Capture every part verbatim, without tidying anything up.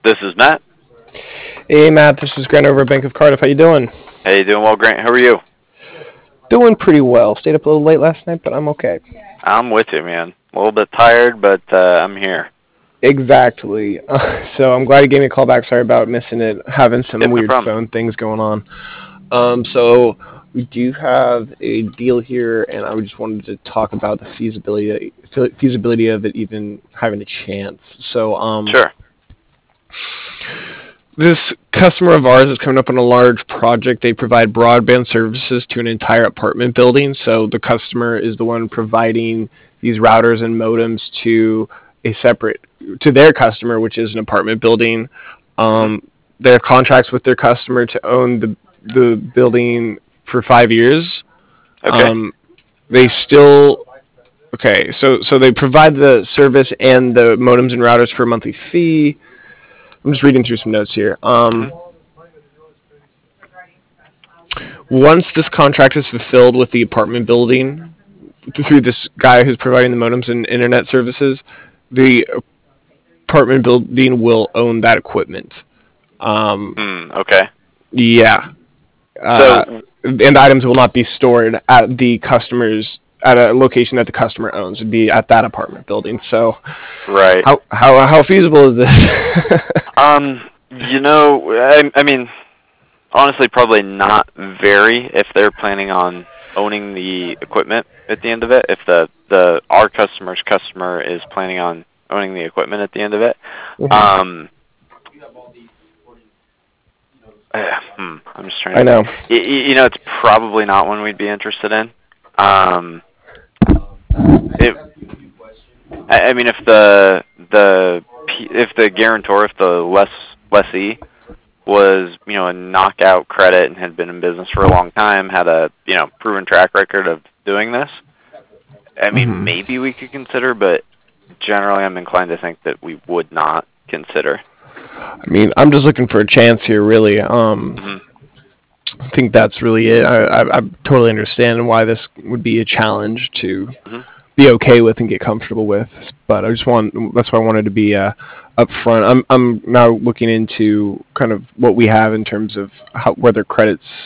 This is Matt. Hey Matt, this is Grant over at Bank of Cardiff. How you doing? Hey, doing well, Grant. How are you? Doing pretty well. Stayed up a little late last night, but I'm okay. I'm with you, man. A little bit tired, but uh, I'm here. Exactly. Uh, so I'm glad you gave me a call back. Sorry about missing it. Having some Yep, no weird problem. phone things going on. Um, so we do have a deal here, and I just wanted to talk about the feasibility feasibility of it even having a chance. So um, Sure. This customer of ours is coming up on a large project. They provide broadband services to an entire apartment building. So the customer is the one providing these routers and modems to a separate to their customer, which is an apartment building. Um, they have contracts with their customer to own the the building for five years. Okay. Um, they still okay. So so they provide the service and the modems and routers for a monthly fee. I'm just reading through some notes here. Um, Mhm. Once this contract is fulfilled with the apartment building through this guy who's providing the modems and internet services, the apartment building will own that equipment. Um, Mm, okay. yeah, uh, So, and items will not be stored at the customer's at a location that the customer owns. It'd be at that apartment building. So, right. how how how feasible is this? Um, you know, I, I mean, honestly, probably not very if they're planning on owning the equipment at the end of it. If the the our customer's customer is planning on owning the equipment at the end of it. Mhm. Um, Uh, hmm, I'm just trying I to think. know. You, you know, it's probably not one we'd be interested in. Um, it, I, I mean, if the the if the guarantor, if the less lessee was, you know, a knockout credit and had been in business for a long time, had a, you know, proven track record of doing this, I mean, Mhm. maybe we could consider, but generally, I'm inclined to think that we would not consider. I mean, I'm just looking for a chance here, really. Um, Hmm. I think that's really it. I, I, I totally understand why this would be a challenge to Hmm. be okay with and get comfortable with. But I just want that's why I wanted to be uh, upfront. I'm I'm now looking into kind of what we have in terms of how, where their credits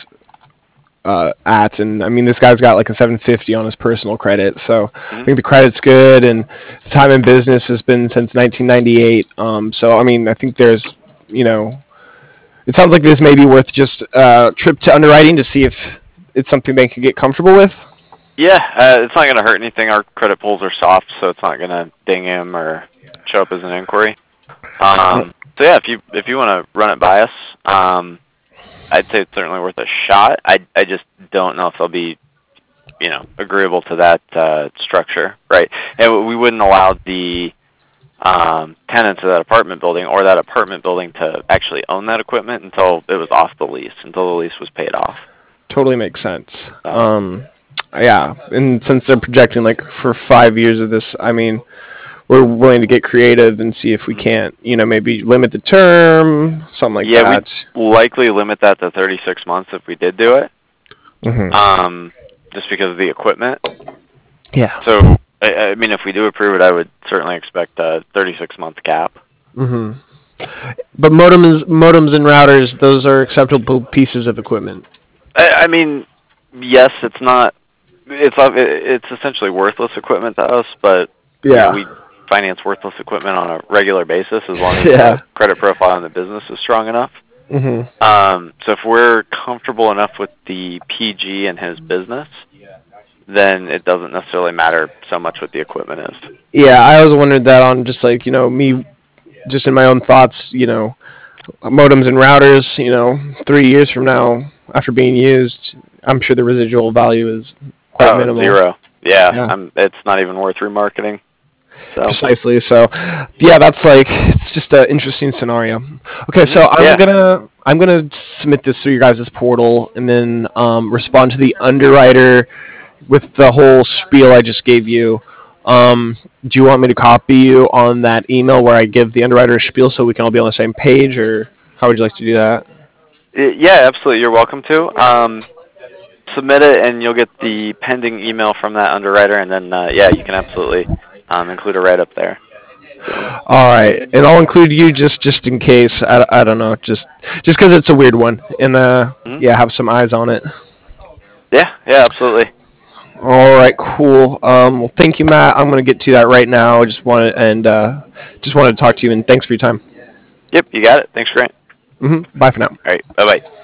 uh, at, and I mean this guy's got like a seven fifty on his personal credit, so I Hmm. think the credit's good, and the time in business has been since nineteen ninety-eight. Um, so I mean I think there's you know it sounds like this may be worth just a trip to underwriting to see if it's something they can get comfortable with. Yeah, uh, it's not going to hurt anything. Our credit pulls are soft, so it's not going to ding him or show up as an inquiry. Um, so yeah, if you if you want to run it by us, um, I'd say it's certainly worth a shot. I I just don't know if they'll be, you know, agreeable to that uh, structure, right? And we wouldn't allow the um, tenants of that apartment building or that apartment building to actually own that equipment until it was off the lease, until the lease was paid off. Totally makes sense. So. Um, yeah, and since they're projecting like for five years of this, I mean, we're willing to get creative and see if we Mhm. can't, you know, maybe limit the term, something like Yeah, we'd that. likely limit that to thirty-six months if we did do it, Hmm. um, just because of the equipment. Yeah. So, I, I mean, if we do approve it, I would certainly expect a thirty-six month cap. Hmm. But modems, modems and routers, those are acceptable pieces of equipment. I, I mean, yes, it's not. It's it's essentially worthless equipment to us, but you know, Yeah. we finance worthless equipment on a regular basis as long as Yeah. the credit profile in the business is strong enough. Hmm. Um, so if we're comfortable enough with the P G and his business, then it doesn't necessarily matter so much what the equipment is. Yeah, I always wondered that on just like, you know, me, just in my own thoughts, you know, modems and routers, you know, three years from now, after being used, I'm sure the residual value is quite Oh, minimal. zero. Yeah, Yeah, I'm, it's not even worth remarketing. So, precisely. So, yeah, that's like it's just an interesting scenario. Okay, mhm, so I'm yeah, gonna I'm gonna submit this through your guys' portal and then um, respond to the underwriter with the whole spiel I just gave you. Um, do you want me to copy you on that email where I give the underwriter a spiel so we can all be on the same page, or how would you like to do that? I- yeah, absolutely. You're welcome to. Um, submit it, and you'll get the pending email from that underwriter, and then uh, yeah, you can absolutely um, include a write up there. All right, and I'll include you just just in case. I, I don't know, just just because it's a weird one, and uh, Mhm. yeah, have some eyes on it. Yeah, yeah, absolutely. All right, cool. Um, well, thank you, Matt. I'm gonna get to that right now. I just wanted and uh, just wanted to talk to you, and thanks for your time. Yep, you got it. Thanks, Grant. Hmm Bye for now. All right, bye bye.